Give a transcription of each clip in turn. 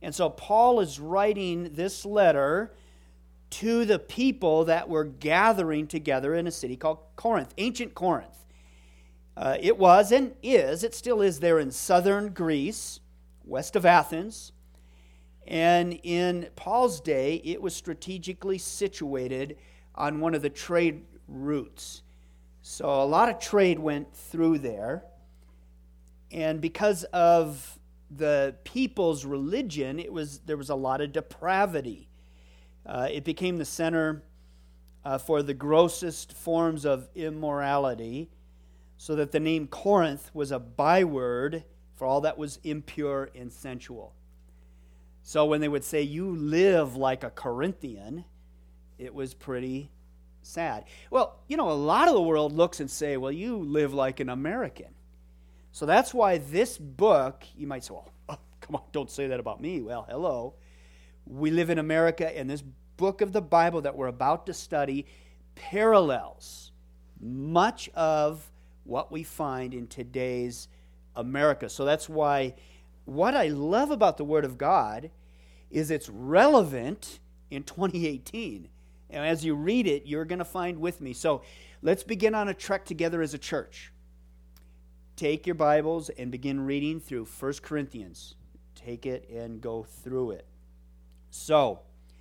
And so Paul is writing this letter to the people that were gathering together in a city called Corinth, ancient Corinth. It was and is, it still is there in southern Greece, west of Athens. And in Paul's day, it was strategically situated on one of the trade routes. So a lot of trade went through there. And because of the people's religion, there was a lot of depravity. It became the center for the grossest forms of immorality, so that the name Corinth was a byword for all that was impure and sensual. So when they would say, you live like a Corinthian, it was pretty sad. Well, a lot of the world looks and say, well, you live like an American. So that's why this book, you might say, well, come on, don't say that about me. Well, hello. We live in America, and this book of the Bible that we're about to study parallels much of what we find in today's America. So that's why what I love about the Word of God is it's relevant in 2018. And as you read it, you're going to find with me. So let's begin on a trek together as a church. Take your Bibles and begin reading through 1 Corinthians. Take it and go through it. So,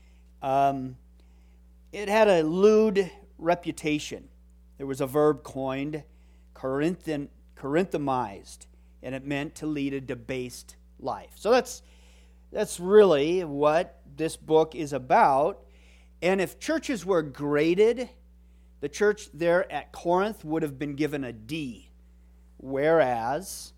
it had a lewd reputation. There was a verb coined, Corinthomized, and it meant to lead a debased life. So that's really what this book is about. And if churches were graded, the church there at Corinth would have been given a D, whereas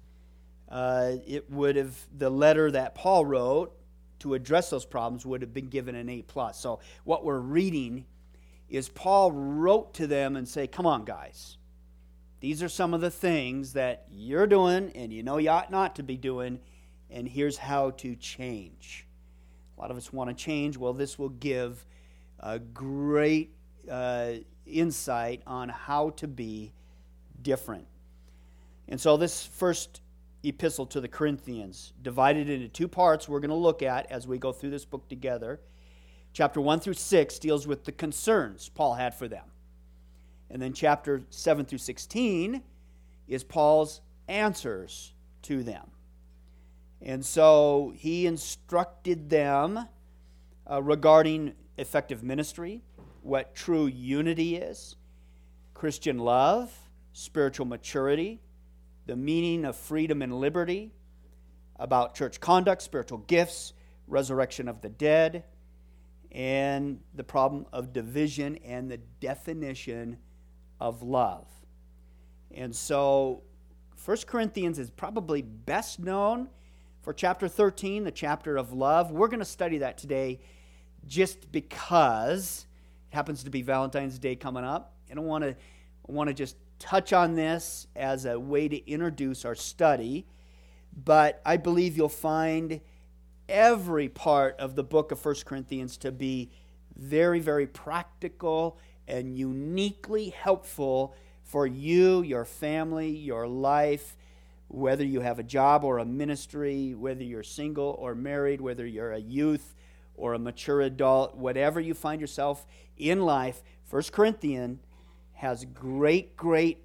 the letter that Paul wrote to address those problems would have been given an A+. So what we're reading is Paul wrote to them and say, come on, guys. These are some of the things that you're doing and you ought not to be doing, and here's how to change. A lot of us want to change. Well, this will give a great insight on how to be different. And so this first epistle to the Corinthians, divided into two parts we're going to look at as we go through this book together. Chapter 1 through 6 deals with the concerns Paul had for them. And then chapter 7 through 16 is Paul's answers to them. And so he instructed them regarding effective ministry, what true unity is, Christian love, spiritual maturity, the meaning of freedom and liberty, about church conduct, spiritual gifts, resurrection of the dead, and the problem of division and the definition of love. And so 1 Corinthians is probably best known for chapter 13, the chapter of love. We're going to study that today just because it happens to be Valentine's Day coming up. And I want to just touch on this as a way to introduce our study. But I believe you'll find every part of the book of 1 Corinthians to be very, very practical and uniquely helpful for you, your family, your life, whether you have a job or a ministry, whether you're single or married, whether you're a youth or a mature adult, whatever you find yourself in life, 1 Corinthians has great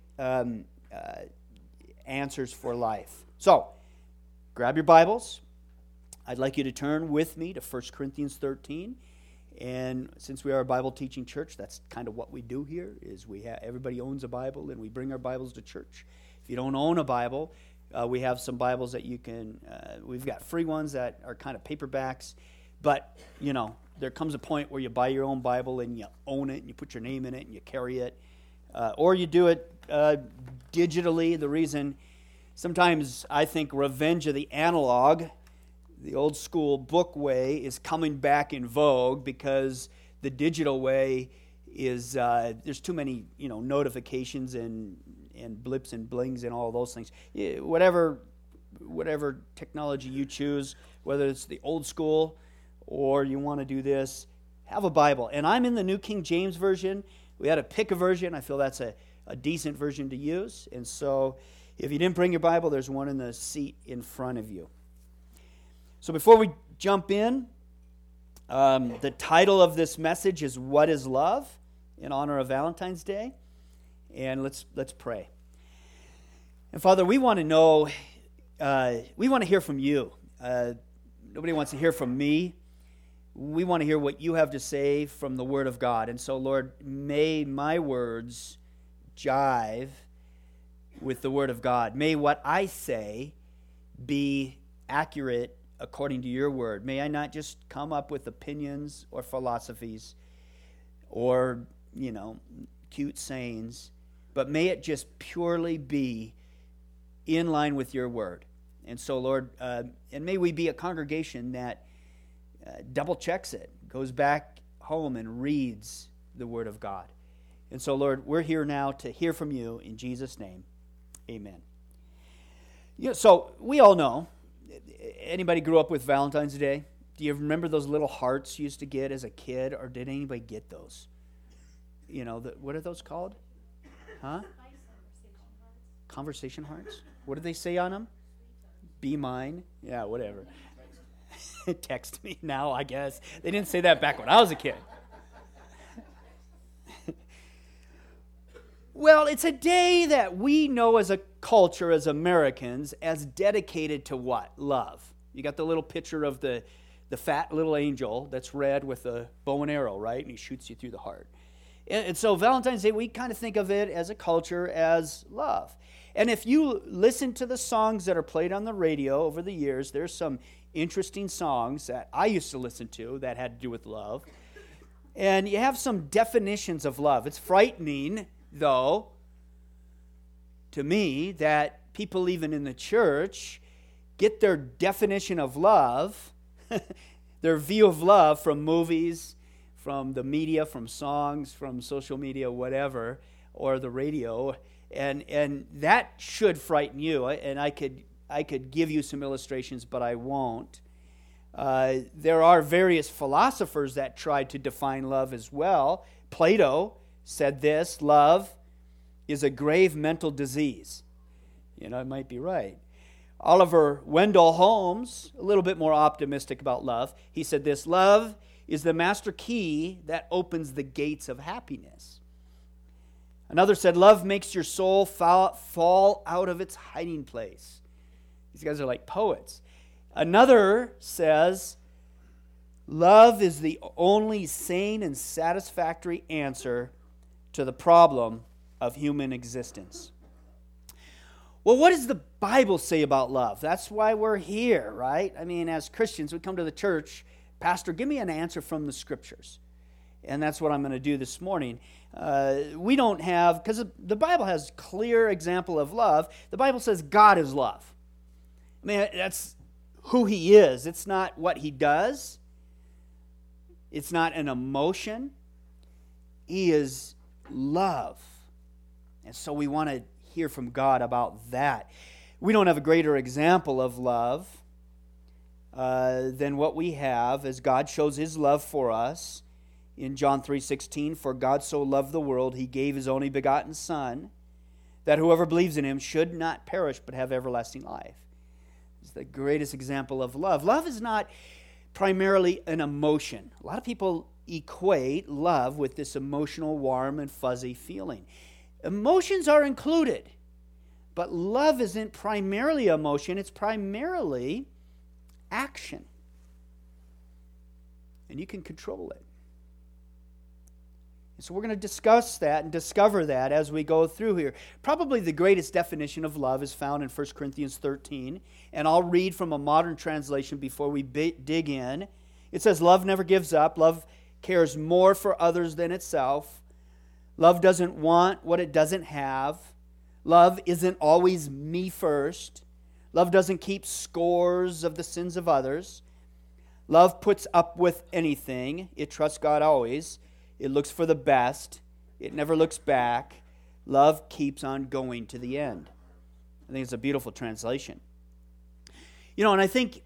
answers for life. So, grab your Bibles. I'd like you to turn with me to 1 Corinthians 13. And since we are a Bible teaching church, that's kind of what we do here, is everybody owns a Bible, and we bring our Bibles to church. If you don't own a Bible, we have some Bibles that you can, we've got free ones that are kind of paperbacks, but, there comes a point where you buy your own Bible and you own it, and you put your name in it, and you carry it, or you do it digitally. The reason, sometimes I think revenge of the analog, the old school book way, is coming back in vogue because the digital way is, there's too many, notifications and blips and blings and all those things. Whatever technology you choose, whether it's the old school or you want to do this, have a Bible. And I'm in the New King James Version. We had to pick a version. I feel that's a decent version to use. And so if you didn't bring your Bible, there's one in the seat in front of you. So before we jump in, the title of this message is What is Love? In honor of Valentine's Day. And let's pray. And Father, we want to know, we want to hear from you. Nobody wants to hear from me. We want to hear what you have to say from the Word of God. And so, Lord, may my words jive with the Word of God. May what I say be accurate according to your Word. May I not just come up with opinions or philosophies or, cute sayings, but may it just purely be in line with your Word. And so, Lord, and may we be a congregation that double checks it, goes back home and reads the Word of God. And so, Lord, we're here now to hear from you in Jesus' name. Amen. So we all know, anybody grew up with Valentine's Day? Do you remember those little hearts you used to get as a kid, or did anybody get those? What are those called? Huh? Conversation hearts? What do they say on them? Be mine? Yeah, whatever. Text me now, I guess. They didn't say that back when I was a kid. Well, it's a day that we know as a culture, as Americans, as dedicated to what? Love. You got the little picture of the fat little angel that's red with a bow and arrow, right? And he shoots you through the heart. And so Valentine's Day, we kind of think of it as a culture as love. And if you listen to the songs that are played on the radio over the years, there's some interesting songs that I used to listen to that had to do with love. And you have some definitions of love. It's frightening, though, to me, that people even in the church get their definition of love, their view of love from movies, from the media, from songs, from social media, whatever, or the radio. And that should frighten you. And I could give you some illustrations, but I won't. There are various philosophers that tried to define love as well. Plato said this: love is a grave mental disease. It might be right. Oliver Wendell Holmes, a little bit more optimistic about love, he said this: love is the master key that opens the gates of happiness. Another said, love makes your soul fall out of its hiding place. These guys are like poets. Another says, love is the only sane and satisfactory answer to the problem of human existence. Well, what does the Bible say about love? That's why we're here, right? I mean, as Christians, we come to the church, Pastor, give me an answer from the Scriptures. And that's what I'm going to do this morning. We don't have, because the Bible has clear example of love. The Bible says God is love. I mean, that's who He is. It's not what He does. It's not an emotion. He is love. And so we want to hear from God about that. We don't have a greater example of love than what we have, as God shows His love for us in John 3:16. For God so loved the world, He gave His only begotten Son, that whoever believes in Him should not perish but have everlasting life. It's the greatest example of love. Love is not primarily an emotion. A lot of people equate love with this emotional, warm and fuzzy feeling. Emotions are included, but love isn't primarily emotion. It's primarily action. And you can control it. And so we're going to discuss that and discover that as we go through here. Probably the greatest definition of love is found in 1 Corinthians 13. And I'll read from a modern translation before we dig in. It says, love never gives up. Love cares more for others than itself. Love doesn't want what it doesn't have. Love isn't always me first. Love doesn't keep scores of the sins of others. Love puts up with anything. It trusts God always. It looks for the best. It never looks back. Love keeps on going to the end. I think it's a beautiful translation. And I think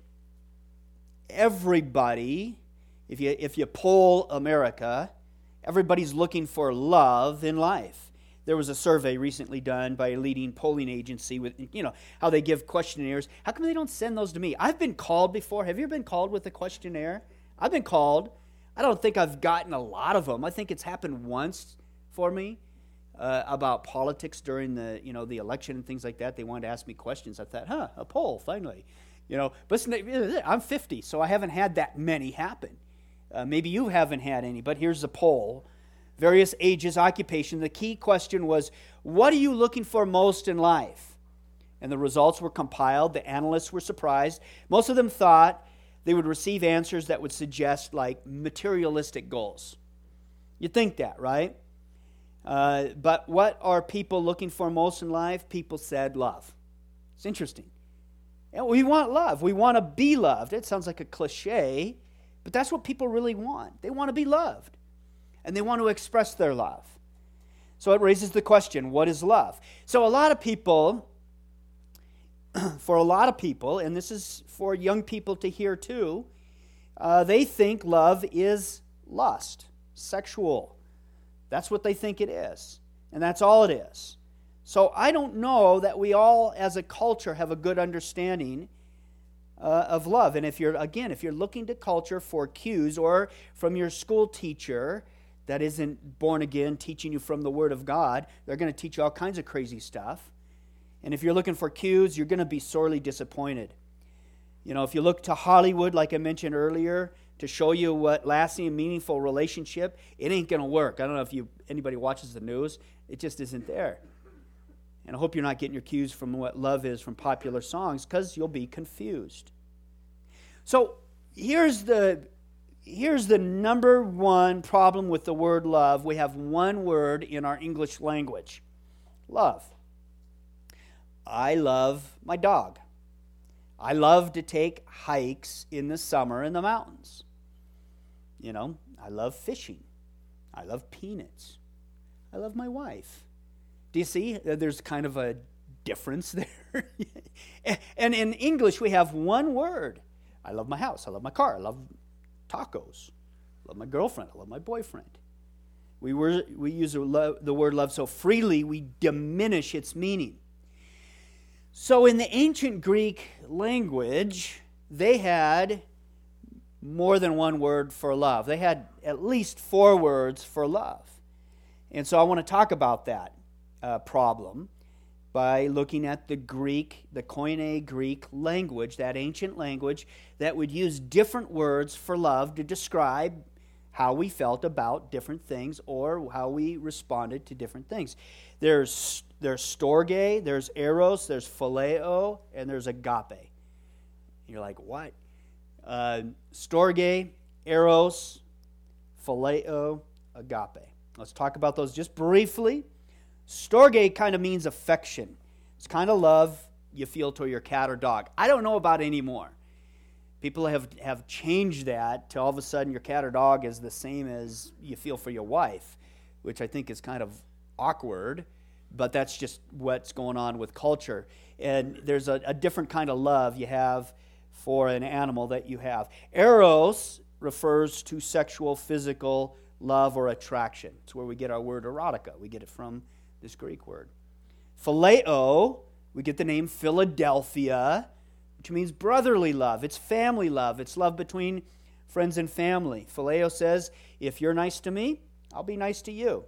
everybody, if you poll America, everybody's looking for love in life. There was a survey recently done by a leading polling agency with, how they give questionnaires. How come they don't send those to me? I've been called before. Have you ever been called with a questionnaire? I've been called. I don't think I've gotten a lot of them. I think it's happened once for me about politics during the election and things like that. They wanted to ask me questions. I thought, a poll, finally. But I'm 50, so I haven't had that many happen. Maybe you haven't had any, but here's a poll. Various ages, occupation. The key question was, what are you looking for most in life? And the results were compiled. The analysts were surprised. Most of them thought they would receive answers that would suggest like materialistic goals. You'd think that, right? But what are people looking for most in life? People said love. It's interesting. And we want love. We want to be loved. It sounds like a cliche, but that's what people really want. They want to be loved. And they want to express their love. So it raises the question, what is love? So for a lot of people, and this is for young people to hear too, they think love is lust, sexual. That's what they think it is. And that's all it is. So I don't know that we all as a culture have a good understanding of love. And if you're looking to culture for cues, or from your school teacher that isn't born again teaching you from the Word of God, they're going to teach you all kinds of crazy stuff. And if you're looking for cues, you're going to be sorely disappointed. If you look to Hollywood, like I mentioned earlier, to show you what lasting and meaningful relationship, it ain't going to work. I don't know if anybody watches the news. It just isn't there. And I hope you're not getting your cues from what love is from popular songs, because you'll be confused. So here's the number one problem with the word love. We have one word in our English language. Love. I love my dog. I love to take hikes in the summer in the mountains. I love fishing. I love peanuts. I love my wife. Do you see? There's kind of a difference there. And in English, we have one word. I love my house. I love my car. I love tacos. I love my girlfriend. I love my boyfriend. We use the word love so freely, we diminish its meaning. So in the ancient Greek language, they had more than one word for love. They had at least 4 words for love. And so I want to talk about that problem by looking at the Koine Greek language, that ancient language that would use different words for love to describe how we felt about different things or how we responded to different things. There's storge, there's eros, there's phileo, and there's agape. You're like, what? Storge, eros, phileo, agape. Let's talk about those just briefly. Storge kind of means affection. It's kind of love you feel toward your cat or dog. I don't know about anymore. People have changed that to all of a sudden your cat or dog is the same as you feel for your wife, which I think is kind of awkward, but that's just what's going on with culture. And there's a different kind of love you have for an animal that you have. Eros refers to sexual, physical love or attraction. It's where we get our word erotica. We get it from this Greek word. Phileo, we get the name Philadelphia, which means brotherly love. It's family love. It's love between friends and family. Phileo says, if you're nice to me, I'll be nice to you.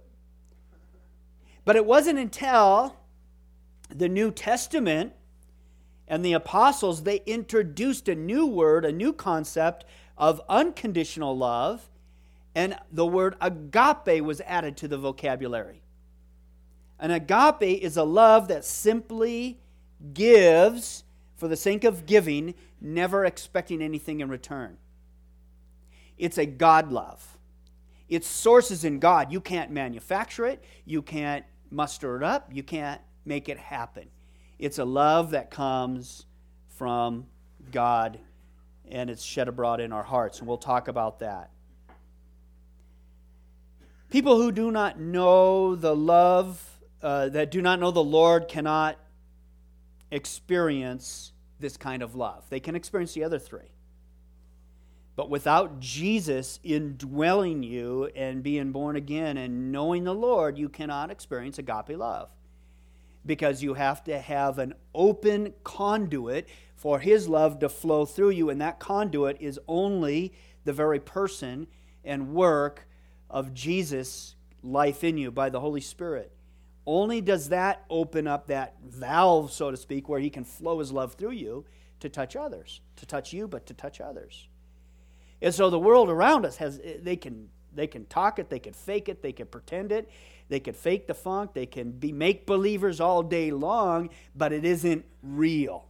But it wasn't until the New Testament and the apostles, they introduced a new word, a new concept of unconditional love, and the word agape was added to the vocabulary. An agape is a love that simply gives for the sake of giving, never expecting anything in return. It's a God love. Its source is in God. You can't manufacture it. You can't muster it up. You can't make it happen. It's a love that comes from God, and it's shed abroad in our hearts, and we'll talk about that. People who do not know the love, that do not know the Lord cannot experience this kind of love. They can experience the other 3. But without Jesus indwelling you and being born again and knowing the Lord, you cannot experience agape love. Because you have to have an open conduit for His love to flow through you, and that conduit is only the very person and work of Jesus' life in you by the Holy Spirit. Only does that open up that valve, so to speak, where He can flow His love through you to touch others. To touch you, but to touch others. And so the world around us they can talk it, they can fake it, they can pretend it, they can fake the funk, they can be make-believers all day long, but it isn't real.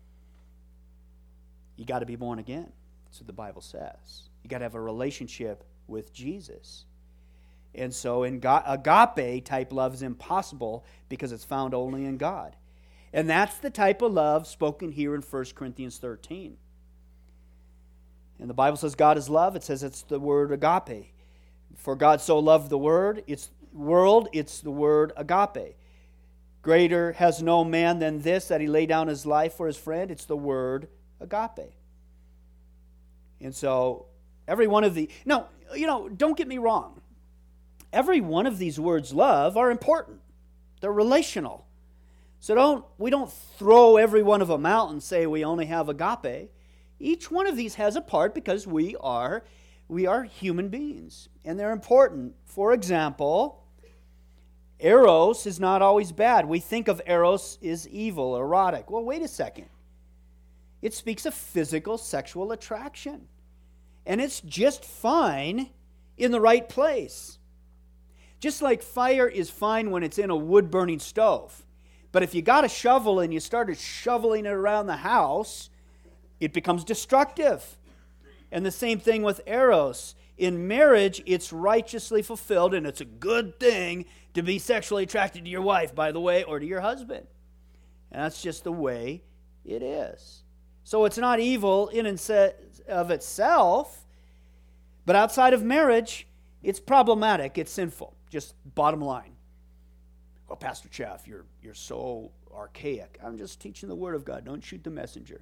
You got to be born again. That's what the Bible says. You got to have a relationship with Jesus. And so agape type love is impossible because it's found only in God. And that's the type of love spoken here in 1 Corinthians 13. And the Bible says God is love. It says it's the word agape. For God so loved the world, it's the word agape. Greater has no man than this, that he lay down his life for his friend. It's the word agape. And so every one of the... Now, don't get me wrong. Every one of these words love are important. They're relational. So we don't throw every one of them out and say we only have agape. Each one of these has a part because we are human beings, and they're important. For example, eros is not always bad. We think of eros as evil, erotic. Well, wait a second. It speaks of physical sexual attraction, and it's just fine in the right place. Just like fire is fine when it's in a wood-burning stove. But if you got a shovel and you started shoveling it around the house, it becomes destructive. And the same thing with eros. In marriage, it's righteously fulfilled, and it's a good thing to be sexually attracted to your wife, by the way, or to your husband. And that's just the way it is. So it's not evil in and of itself, but outside of marriage, it's problematic, it's sinful. Just bottom line. Well, Pastor Chaff, you're so archaic. I'm just teaching the Word of God. Don't shoot the messenger.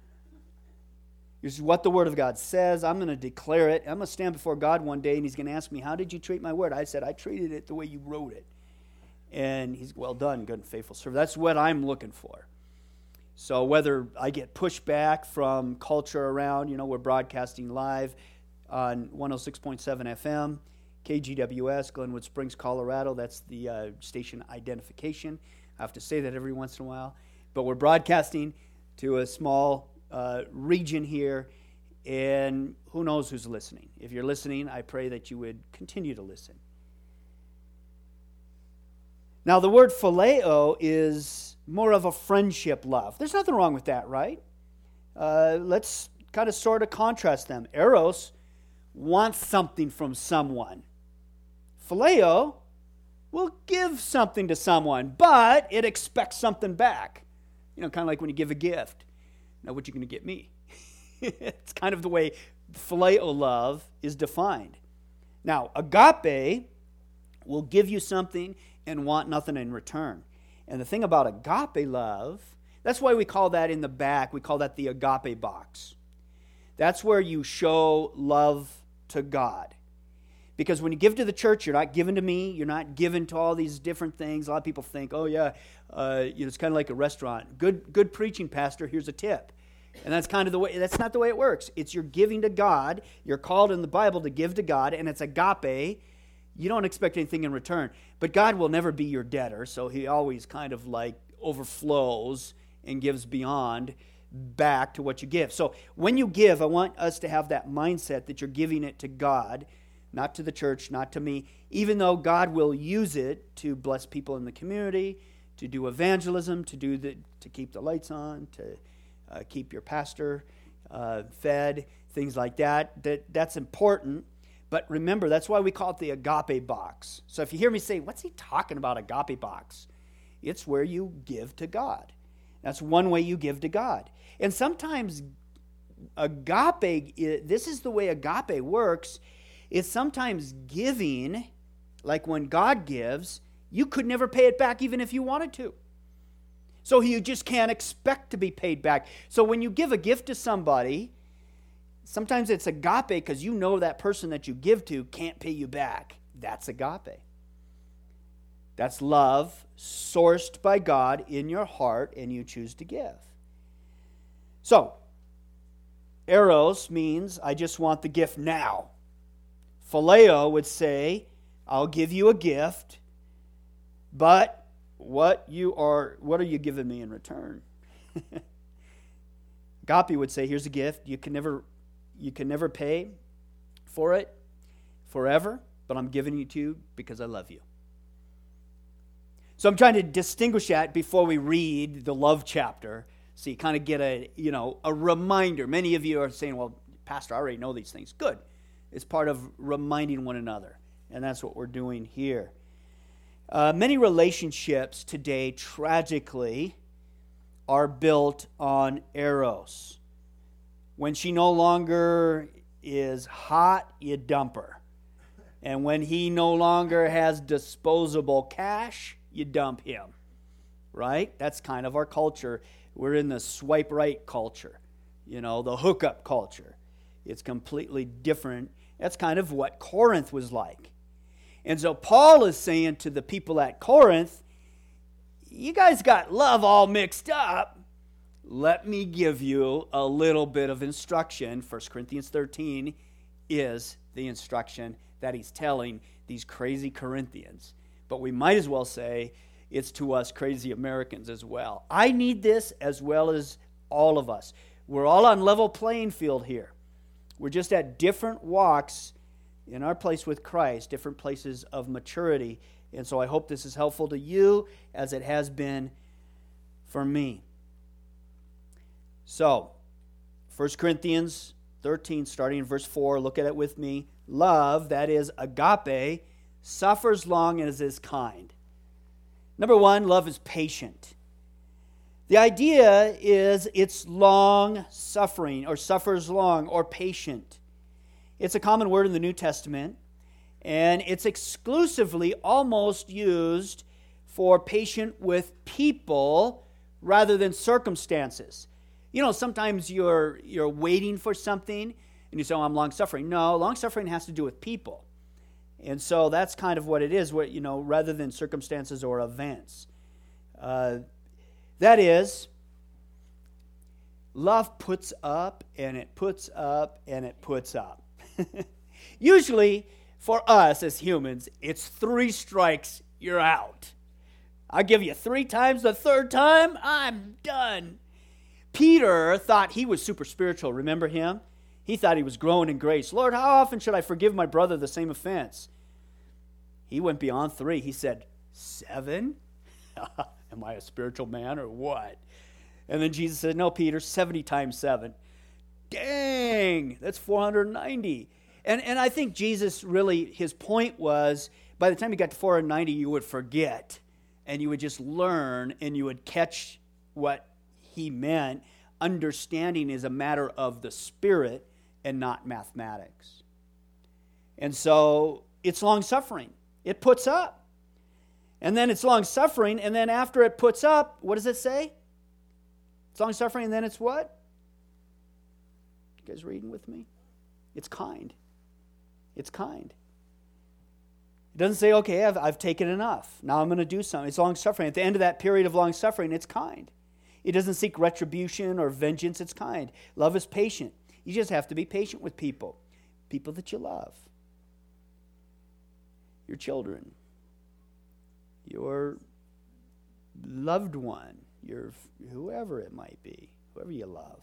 This is what the Word of God says. I'm going to declare it. I'm going to stand before God one day, and He's going to ask me, how did you treat my Word? I said, I treated it the way you wrote it. And He's, well done, good and faithful servant. That's what I'm looking for. So whether I get pushback from culture around, we're broadcasting live on 106.7 FM, KGWS, Glenwood Springs, Colorado. That's the station identification. I have to say that every once in a while. But we're broadcasting to a small region here, and who knows who's listening. If you're listening, I pray that you would continue to listen. Now, the word phileo is more of a friendship love. There's nothing wrong with that, right? Let's kind of sort of contrast them. Eros wants something from someone. Phileo will give something to someone, but it expects something back. Kind of like when you give a gift. Now, what you going to get me? It's kind of the way phileo love is defined. Now, agape will give you something and want nothing in return. And the thing about agape love, that's why we call that in the back, we call that the agape box. That's where you show love to God. Because when you give to the church, you're not giving to me, you're not giving to all these different things. A lot of people think, it's kind of like a restaurant. Good preaching, pastor, here's a tip. And that's kind of the way, that's not the way it works. It's you're giving to God. You're called in the Bible to give to God, and it's agape. You don't expect anything in return. But God will never be your debtor, so He always kind of like overflows and gives beyond back to what you give. So when you give, I want us to have that mindset that you're giving it to God, not to the church, not to me, even though God will use it to bless people in the community, to do evangelism, to keep the lights on, to keep your pastor fed, things like that. That's important. But remember, that's why we call it the agape box. So if you hear me say, what's he talking about, agape box? It's where you give to God. That's one way you give to God. And sometimes agape, this is the way agape works, is sometimes giving, like when God gives, you could never pay it back even if you wanted to. So you just can't expect to be paid back. So when you give a gift to somebody, Sometimes it's agape because you know that person that you give to can't pay you back. That's agape. That's love sourced by God in your heart, and you choose to give. So, eros means I just want the gift now. Phileo would say, I'll give you a gift, but what are you giving me in return? Agape would say, here's a gift. You can never pay for it forever, but I'm giving it to you because I love you. So I'm trying to distinguish that before we read the love chapter, so you kind of get a reminder. Many of you are saying, well, Pastor, I already know these things. Good. It's part of reminding one another, and that's what we're doing here. Many relationships today, tragically, are built on eros. When she no longer is hot, you dump her. And when he no longer has disposable cash, you dump him. Right? That's kind of our culture. We're in the swipe right culture, the hookup culture. It's completely different. That's kind of what Corinth was like. And so Paul is saying to the people at Corinth, you guys got love all mixed up. Let me give you a little bit of instruction. 1 Corinthians 13 is the instruction that he's telling these crazy Corinthians. But we might as well say it's to us crazy Americans as well. I need this as well as all of us. We're all on level playing field here. We're just at different walks in our place with Christ, different places of maturity. And so I hope this is helpful to you as it has been for me. So, 1 Corinthians 13, starting in verse 4, look at it with me. Love, that is agape, suffers long and is kind. Number one, love is patient. The idea is it's long suffering, or suffers long, or patient. It's a common word in the New Testament, and it's exclusively almost used for patient with people rather than circumstances. Sometimes you're waiting for something, and you say, oh, I'm long-suffering. No, long-suffering has to do with people. And so that's kind of what it is, rather than circumstances or events. That is, love puts up, and it puts up, and it puts up. Usually, for us as humans, it's 3 strikes, you're out. I'll give you 3 times, the 3rd time, I'm done. Peter thought he was super spiritual. Remember him? He thought he was growing in grace. Lord, how often should I forgive my brother the same offense? He went beyond 3. He said, 7? Am I a spiritual man or what? And then Jesus said, no, Peter, 70 times 7. Dang, that's 490. And I think Jesus really, his point was, by the time you got to 490, you would forget. And you would just learn, and you would catch what he meant. Understanding is a matter of the Spirit and not mathematics. And so it's long-suffering. It puts up. And then it's long-suffering, and then after it puts up, what does it say? It's long-suffering, and then it's what? You guys reading with me? It's kind. It's kind. It doesn't say, okay, I've taken enough. Now I'm going to do something. It's long-suffering. At the end of that period of long-suffering, it's kind. It doesn't seek retribution or vengeance. It's kind. Love is patient. You just have to be patient with people. People that you love. Your children. Your loved one. Your whoever it might be. Whoever you love.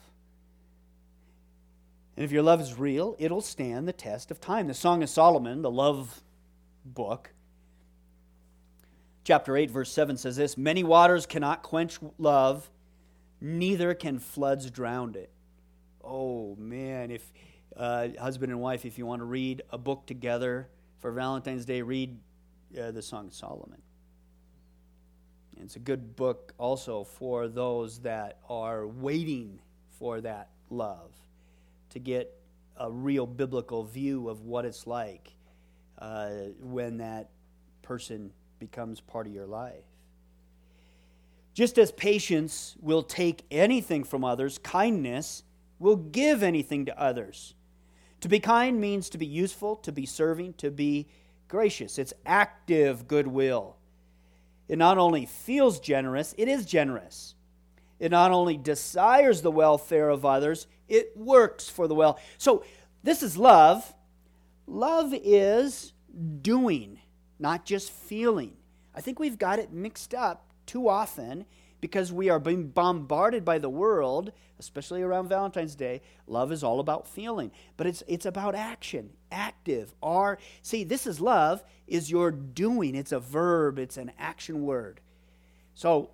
And if your love is real, it'll stand the test of time. The Song of Solomon, the love book, chapter 8, verse 7 says this, many waters cannot quench love, neither can floods drown it. Oh, man, if husband and wife, if you want to read a book together for Valentine's Day, read the Song of Solomon. And it's a good book also for those that are waiting for that love, to get a real biblical view of what it's like when that person becomes part of your life. Just as patience will take anything from others, kindness will give anything to others. To be kind means to be useful, to be serving, to be gracious. It's active goodwill. It not only feels generous, it is generous. It not only desires the welfare of others, it works for the well. So this is love. Love is doing, not just feeling. I think we've got it mixed up too often because we are being bombarded by the world, especially around Valentine's Day. Love is all about feeling, but it's about action, active. See, this is love, is your doing. It's a verb, it's an action word. So,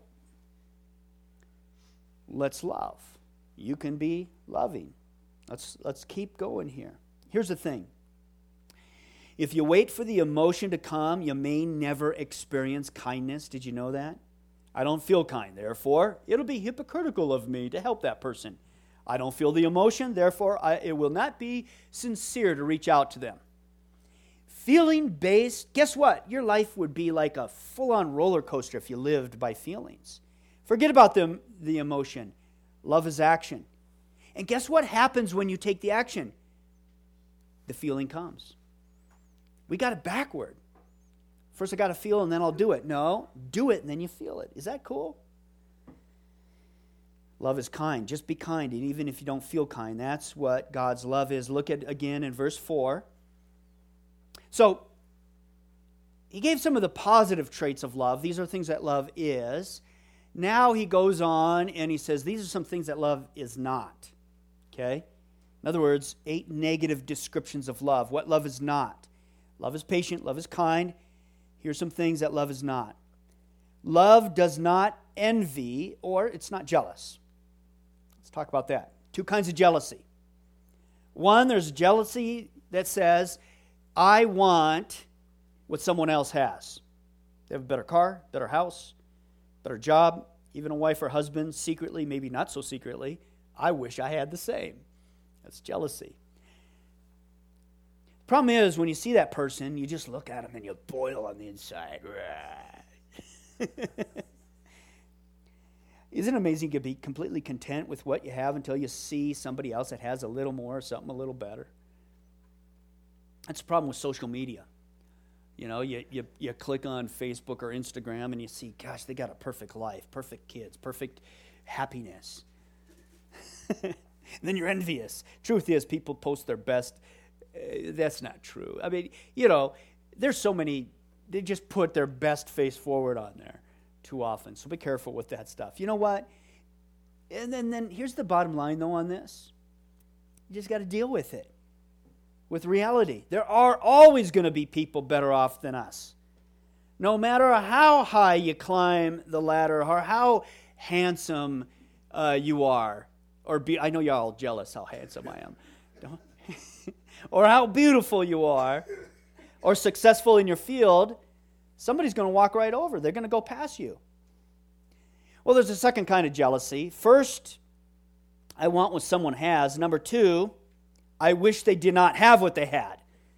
let's love. You can be loving. Let's keep going here. Here's the thing. If you wait for the emotion to come, you may never experience kindness. Did you know that? I don't feel kind, therefore, it'll be hypocritical of me to help that person. I don't feel the emotion, therefore, it will not be sincere to reach out to them. Feeling based, guess what? Your life would be like a full-on roller coaster if you lived by feelings. Forget about the emotion. Love is action. And guess what happens when you take the action? The feeling comes. We got it backward. First I got to feel and then I'll do it. No, do it and then you feel it. Is that cool? Love is kind. Just be kind. And even if you don't feel kind, that's what God's love is. Look at again in verse 4. So, he gave some of the positive traits of love. These are things that love is. Now he goes on and he says, these are some things that love is not. Okay? In other words, 8 negative descriptions of love. What love is not. Love is patient. Love is kind. Here's some things that love is not. Love does not envy, or it's not jealous. Let's talk about that. 2 kinds of jealousy. One, there's jealousy that says, I want what someone else has. They have a better car, better house, better job, even a wife or husband, secretly, maybe not so secretly. I wish I had the same. That's jealousy. Problem is, when you see that person, you just look at them and you boil on the inside. Isn't it amazing you can be completely content with what you have until you see somebody else that has a little more, something a little better? That's the problem with social media. You know, you click on Facebook or Instagram and you see, gosh, they got a perfect life, perfect kids, perfect happiness. And then you're envious. Truth is, people post their best. That's not true. I mean, you know, there's so many, they just put their best face forward on there too often. So be careful with that stuff. You know what? And then here's the bottom line, though, on this. You just got to deal with it. With reality. There are always going to be people better off than us. No matter how high you climb the ladder or how handsome you are. I know you're all jealous how handsome I am. Don't or how beautiful you are, or successful in your field, somebody's going to walk right over. They're going to go past you. Well, there's a second kind of jealousy. First, I want what someone has. Number 2, I wish they did not have what they had.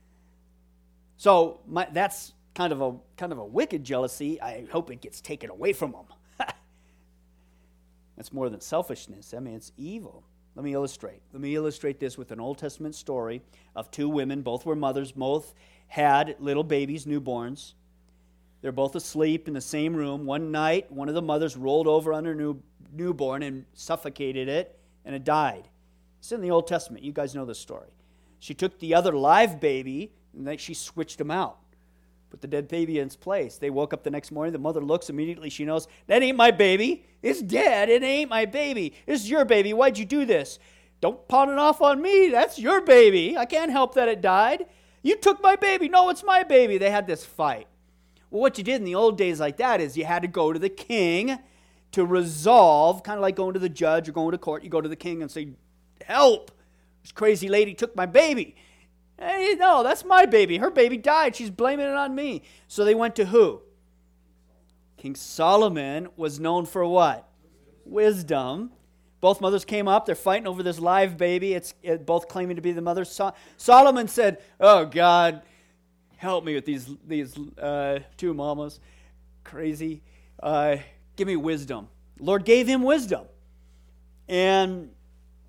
So that's kind of a wicked jealousy. I hope it gets taken away from them. That's more than selfishness. I mean, it's evil. Let me illustrate this with an Old Testament story of 2 women. Both were mothers. Both had little babies, newborns. They're both asleep in the same room. One night, one of the mothers rolled over on her newborn and suffocated it, and it died. It's in the Old Testament. You guys know this story. She took the other live baby, and then she switched them out. Put the dead baby in its place. They woke up the next morning. The mother looks. Immediately she knows, that ain't my baby. It's dead. It ain't my baby. It's your baby. Why'd you do this? Don't pawn it off on me. That's your baby. I can't help that it died. You took my baby. No, it's my baby. They had this fight. Well, what you did in the old days like that is you had to go to the king to resolve, kind of like going to the judge or going to court. You go to the king and say, help. This crazy lady took my baby. Hey, no, that's my baby. Her baby died. She's blaming it on me. So they went to who? King Solomon was known for what? Wisdom. Both mothers came up. They're fighting over this live baby. It's both claiming to be the mother. Solomon said, oh, God, help me with these 2 mamas. Crazy. Give me wisdom. The Lord gave him wisdom. And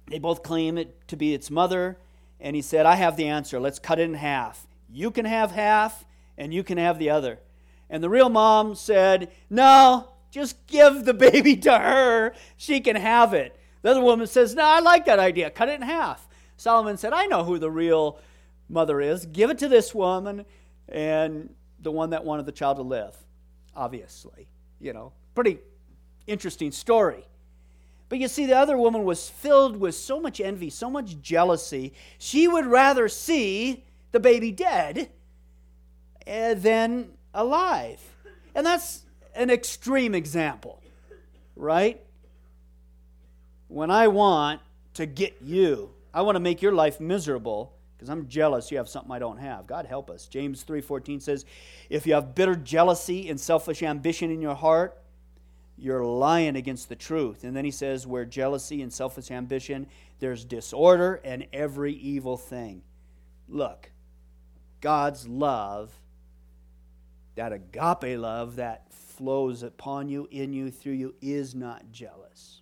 They both claim it to be its mother. And he said, I have the answer. Let's cut it in half. You can have half, and you can have the other. And the real mom said, no, just give the baby to her. She can have it. The other woman says, no, I like that idea. Cut it in half. Solomon said, I know who the real mother is. Give it to this woman and the one that wanted the child to live. Obviously, pretty interesting story. But you see, the other woman was filled with so much envy, so much jealousy. She would rather see the baby dead than alive. And that's an extreme example, right? When I want to get you, I want to make your life miserable because I'm jealous you have something I don't have. God help us. James 3:14 says, if you have bitter jealousy and selfish ambition in your heart, you're lying against the truth. And then he says, where jealousy and selfish ambition, there's disorder and every evil thing. Look, God's love, that agape love that flows upon you, in you, through you, is not jealous.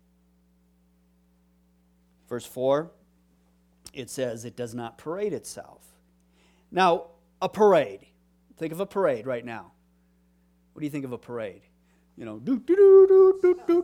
Verse 4, it says it does not parade itself. Now, a parade. Think of a parade right now. What do you think of a parade? Do, do, do, do, do, do,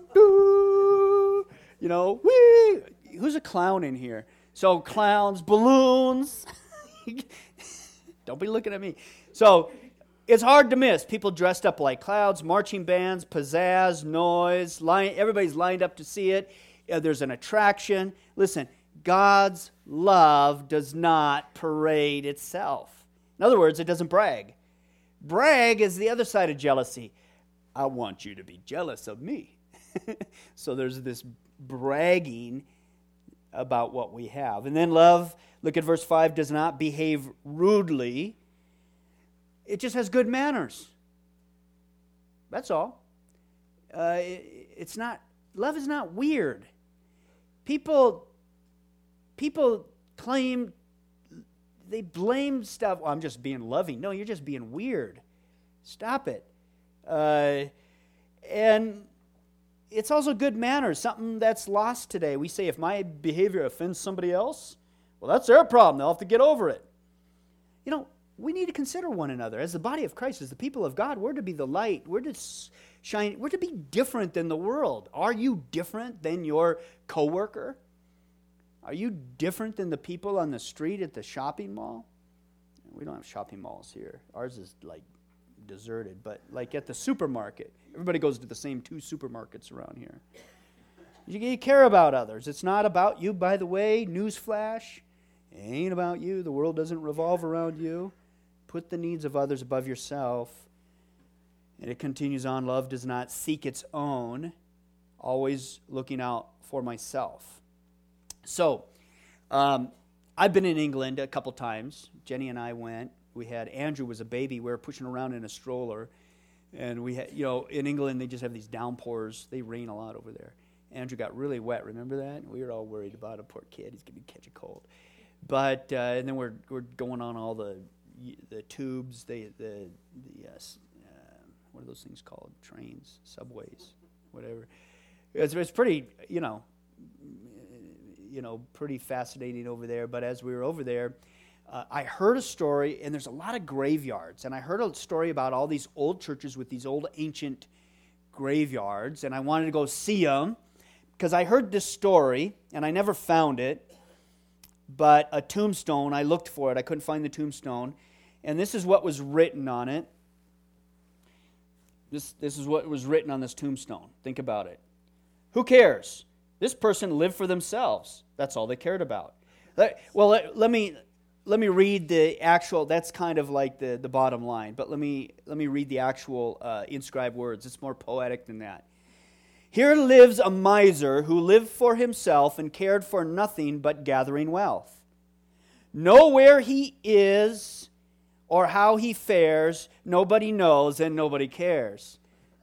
do. Whee! Who's a clown in here? So clowns, balloons. Don't be looking at me. So it's hard to miss. People dressed up like clowns, marching bands, pizzazz, noise. Everybody's lined up to see it. There's an attraction. Listen, God's love does not parade itself. In other words, it doesn't brag. Brag is the other side of jealousy. I want you to be jealous of me. So there's this bragging about what we have. And then love, look at verse 5, does not behave rudely. It just has good manners. That's all. It's not, love is not weird. People claim, they blame stuff. I'm just being loving. No, you're just being weird. Stop it. And it's also good manners, something that's lost today. We say if my behavior offends somebody else, well, that's their problem. They'll have to get over it. We need to consider one another. As the body of Christ, as the people of God, we're to be the light. We're to shine. We're to be different than the world. Are you different than your coworker? Are you different than the people on the street at the shopping mall? We don't have shopping malls here. Ours is deserted, but at the supermarket. Everybody goes to the same 2 supermarkets around here. You care about others. It's not about you, by the way. Newsflash. It ain't about you. The world doesn't revolve around you. Put the needs of others above yourself. And it continues on, love does not seek its own, always looking out for myself. So, I've been in England a couple times. Jenny and I went. We had, Andrew was a baby. We were pushing around in a stroller. And we had, in England, they just have these downpours. They rain a lot over there. Andrew got really wet. Remember that? We were all worried about him. Poor kid. He's going to catch a cold. But, and then we're going on all the tubes, what are those things called? Trains, subways, whatever. It's pretty, pretty fascinating over there. But as we were over there, I heard a story, and there's a lot of graveyards. And I heard a story about all these old churches with these old ancient graveyards. And I wanted to go see them because I heard this story, and I never found it. But a tombstone, I looked for it. I couldn't find the tombstone. And this is what was written on it. This is what was written on this tombstone. Think about it. Who cares? This person lived for themselves. That's all they cared about. Let me read the actual, that's kind of like the bottom line. But let me read the actual inscribed words. It's more poetic than that. Here lives a miser who lived for himself and cared for nothing but gathering wealth. Know where he is or how he fares, nobody knows and nobody cares.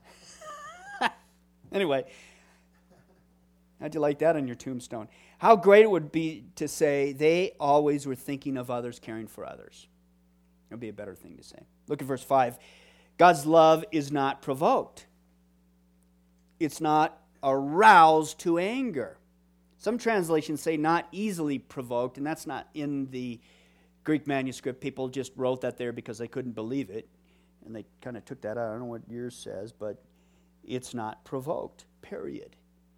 Anyway, how'd you like that on your tombstone? How great it would be to say they always were thinking of others, caring for others. It would be a better thing to say. Look at verse 5. God's love is not provoked. It's not aroused to anger. Some translations say not easily provoked, and that's not in the Greek manuscript. People just wrote that there because they couldn't believe it, and they kind of took that out. I don't know what yours says, but it's not provoked, period.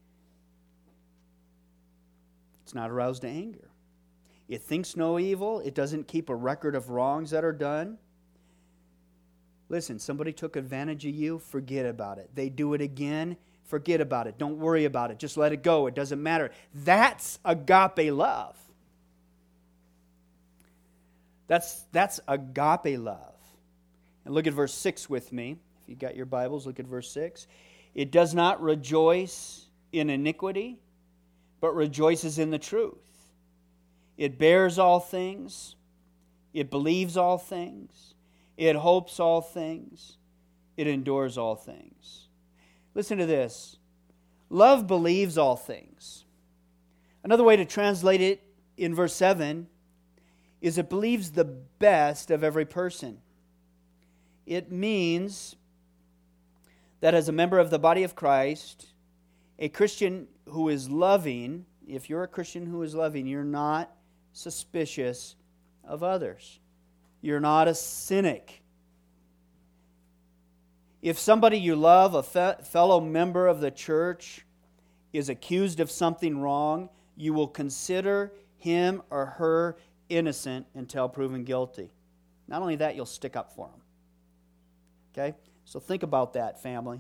It's not aroused to anger. It thinks no evil. It doesn't keep a record of wrongs that are done. Listen, somebody took advantage of you, forget about it. They do it again, forget about it. Don't worry about it. Just let it go. It doesn't matter. That's agape love. That's agape love. And look at verse 6 with me. If you got your Bibles, look at verse 6. It does not rejoice in iniquity, but rejoices in the truth. It bears all things. It believes all things. It hopes all things. It endures all things. Listen to this. Love believes all things. Another way to translate it in verse 7 is it believes the best of every person. It means that as a member of the body of Christ, a Christian who is loving, if you're a Christian who is loving, you're not suspicious of others. You're not a cynic. If somebody you love, a fellow member of the church, is accused of something wrong, you will consider him or her innocent until proven guilty. Not only that, you'll stick up for him. Okay? So think about that, family.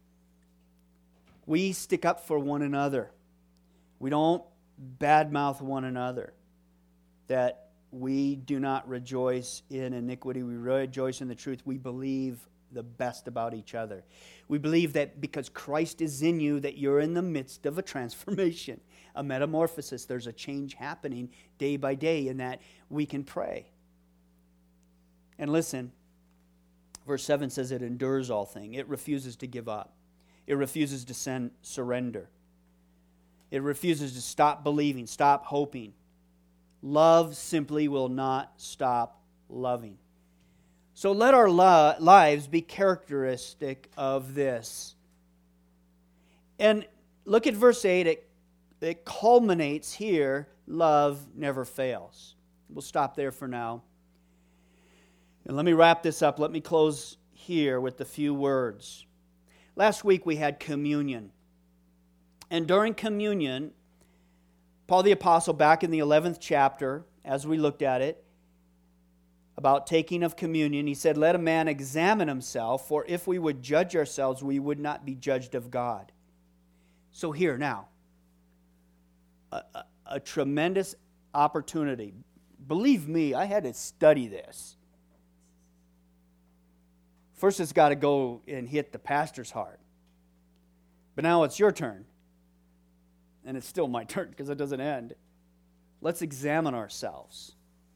We stick up for one another. We don't badmouth one another. That we do not rejoice in iniquity. We rejoice in the truth. We believe the best about each other. We believe that because Christ is in you, that you're in the midst of a transformation, a metamorphosis. There's a change happening day by day, and that we can pray. And listen, verse 7 says it endures all things. It refuses to give up. It refuses to surrender. It refuses to stop believing, stop hoping. Love simply will not stop loving. So let our lives be characteristic of this. And look at verse 8. It culminates here. Love never fails. We'll stop there for now. And let me wrap this up. Let me close here with a few words. Last week we had communion. And during communion, Paul the Apostle, back in the 11th chapter, as we looked at it, about taking of communion, he said, let a man examine himself, for if we would judge ourselves, we would not be judged of God. So here now, a tremendous opportunity. Believe me, I had to study this. First it's got to go and hit the pastor's heart. But now it's your turn. And it's still my turn because it doesn't end. Let's examine ourselves.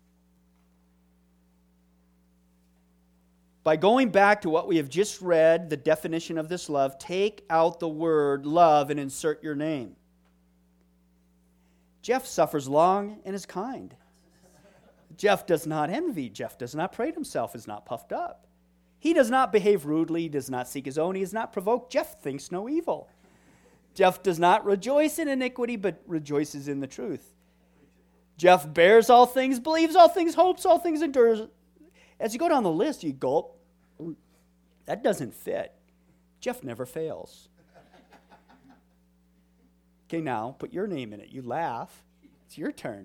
By going back to what we have just read, the definition of this love, take out the word love and insert your name. Jeff suffers long and is kind. Jeff does not envy. Jeff does not parade himself, is not puffed up. He does not behave rudely, does not seek his own, he is not provoked. Jeff thinks no evil. Jeff does not rejoice in iniquity, but rejoices in the truth. Jeff bears all things, believes all things, hopes all things, endures. As you go down the list, you gulp. That doesn't fit. Jeff never fails. Okay, now, put your name in it. You laugh. It's your turn.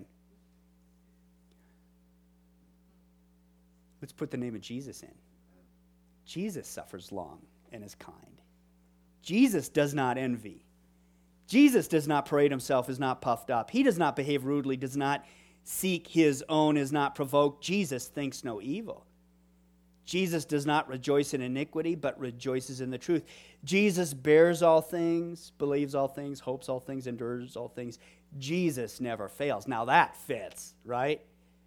Let's put the name of Jesus in. Jesus suffers long and is kind. Jesus does not envy. Jesus does not parade himself, is not puffed up. He does not behave rudely, does not seek his own, is not provoked. Jesus thinks no evil. Jesus does not rejoice in iniquity, but rejoices in the truth. Jesus bears all things, believes all things, hopes all things, endures all things. Jesus never fails. Now that fits, right?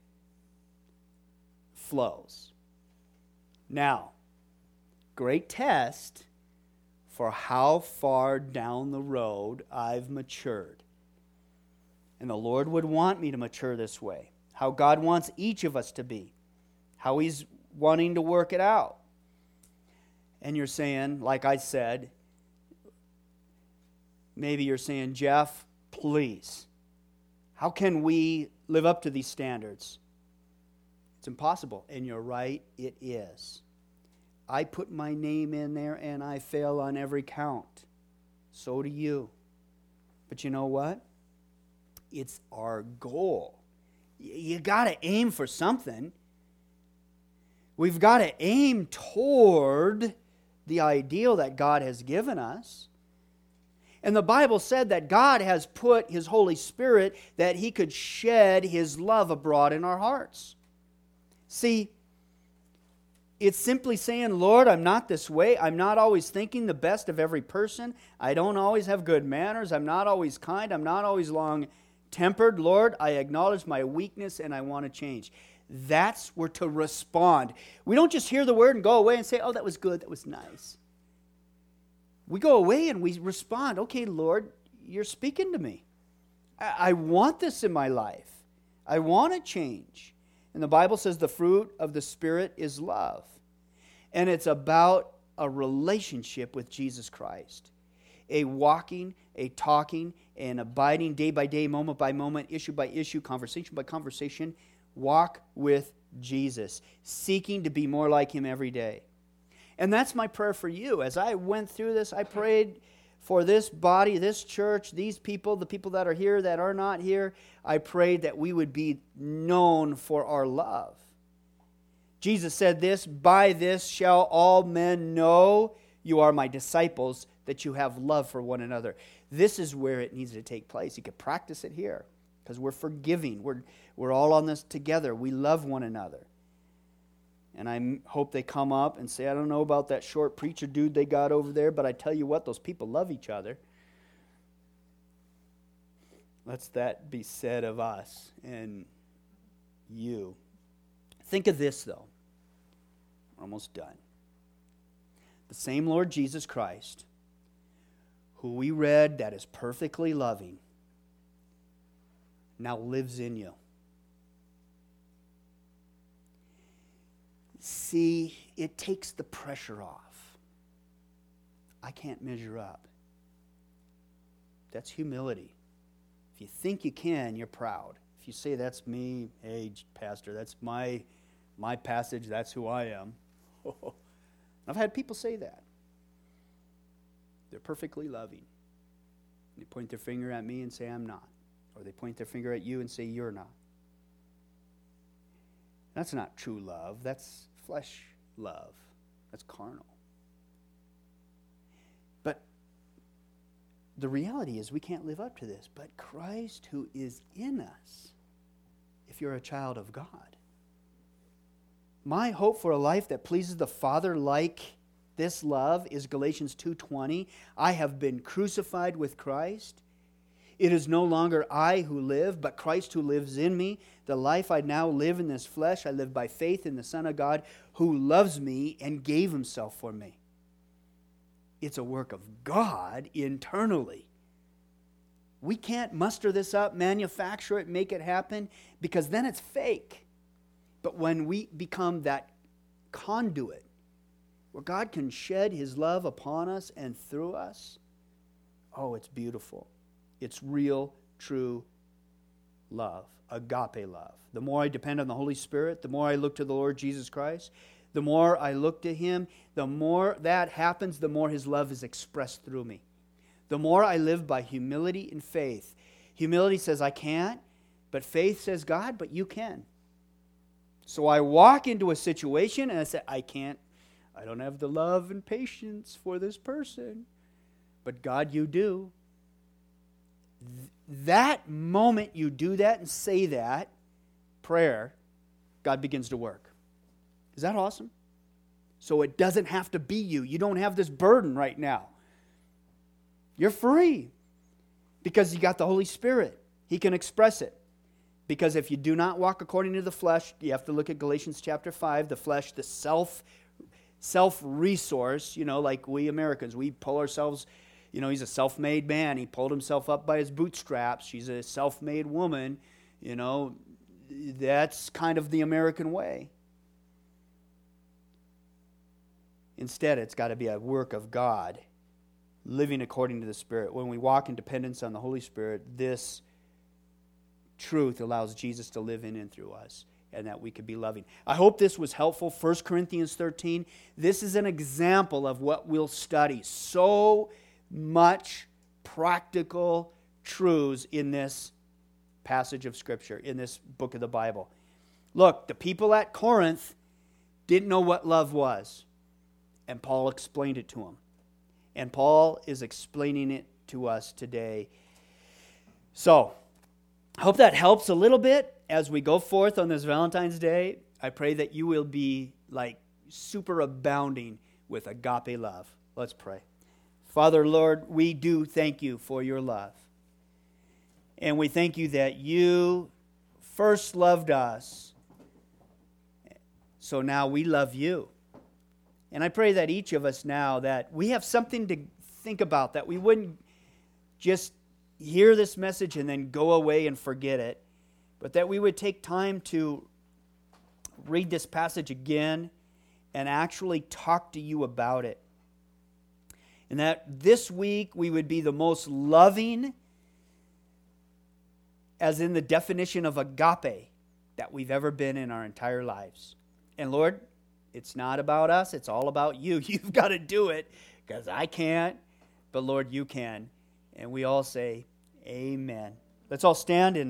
Flows. Now, great test for how far down the road I've matured. And the Lord would want me to mature this way. How God wants each of us to be. How He's wanting to work it out. And you're saying, like I said, maybe you're saying, Jeff, Please. How can we live up to these standards? It's impossible. And you're right, it is. I put my name in there and I fail on every count. So do you. But you know what? It's our goal. You got to aim for something. We've got to aim toward the ideal that God has given us. And the Bible said that God has put His Holy Spirit that He could shed His love abroad in our hearts. See, it's simply saying, Lord, I'm not this way. I'm not always thinking the best of every person. I don't always have good manners. I'm not always kind. I'm not always long-tempered. Lord, I acknowledge my weakness and I want to change. That's where to respond. We don't just hear the word and go away and say, oh, that was good, that was nice. We go away and we respond, okay, Lord, you're speaking to me. I want this in my life. I want to change. And the Bible says the fruit of the Spirit is love. And it's about a relationship with Jesus Christ. A walking, a talking, an abiding day by day, moment by moment, issue by issue, conversation by conversation. Walk with Jesus, seeking to be more like Him every day. And that's my prayer for you. As I went through this, I prayed for this body, this church, these people, the people that are here, that are not here. I prayed that we would be known for our love. Jesus said this, by this shall all men know you are my disciples, that you have love for one another. This is where it needs to take place. You can practice it here because we're forgiving. We're all on this together. We love one another. And I hope they come up and say, I don't know about that short preacher dude they got over there, but I tell you what, those people love each other. Let's that be said of us and you. Think of this, though. We're almost done. The same Lord Jesus Christ, who we read that is perfectly loving, now lives in you. See, it takes the pressure off. I can't measure up. That's humility. If you think you can, you're proud. If you say, that's me, hey, pastor, that's my passage, that's who I am. I've had people say that. They're perfectly loving. They point their finger at me and say, I'm not. Or they point their finger at you and say, you're not. That's not true love. That's flesh love. That's carnal. But the reality is we can't live up to this. But Christ who is in us, if you're a child of God. My hope for a life that pleases the Father like this love is Galatians 2:20. I have been crucified with Christ. It is no longer I who live, but Christ who lives in me. The life I now live in this flesh, I live by faith in the Son of God who loves me and gave Himself for me. It's a work of God internally. We can't muster this up, manufacture it, make it happen, because then it's fake. But when we become that conduit, where God can shed His love upon us and through us, oh, it's beautiful. It's real, true love, agape love. The more I depend on the Holy Spirit, the more I look to the Lord Jesus Christ, the more I look to Him, the more that happens, the more His love is expressed through me. The more I live by humility and faith. Humility says, I can't, but faith says, God, but you can. So I walk into a situation and I say, I can't, I don't have the love and patience for this person, but God, you do. That moment you do that and say that prayer, God begins to work. Is that awesome? So it doesn't have to be you. You don't have this burden right now. You're free because you got the Holy Spirit. He can express it. Because if you do not walk according to the flesh, you have to look at Galatians chapter 5, the flesh, the self-resource, like we Americans, we pull ourselves. He's a self-made man. He pulled himself up by his bootstraps. She's a self-made woman. That's kind of the American way. Instead, it's got to be a work of God living according to the Spirit. When we walk in dependence on the Holy Spirit, this truth allows Jesus to live in and through us, and that we could be loving. I hope this was helpful. 1 Corinthians 13, this is an example of what we'll study. So much practical truths in this passage of Scripture, in this book of the Bible. Look, the people at Corinth didn't know what love was, and Paul explained it to them. And Paul is explaining it to us today. So, I hope that helps a little bit as we go forth on this Valentine's Day. I pray that you will be like super abounding with agape love. Let's pray. Father, Lord, we do thank you for your love. And we thank you that you first loved us, so now we love you. And I pray that each of us now, that we have something to think about, that we wouldn't just hear this message and then go away and forget it, but that we would take time to read this passage again and actually talk to you about it. And that this week we would be the most loving, as in the definition of agape, that we've ever been in our entire lives. And Lord, it's not about us, it's all about you. You've got to do it, because I can't, but Lord, you can. And we all say, amen. Let's all stand and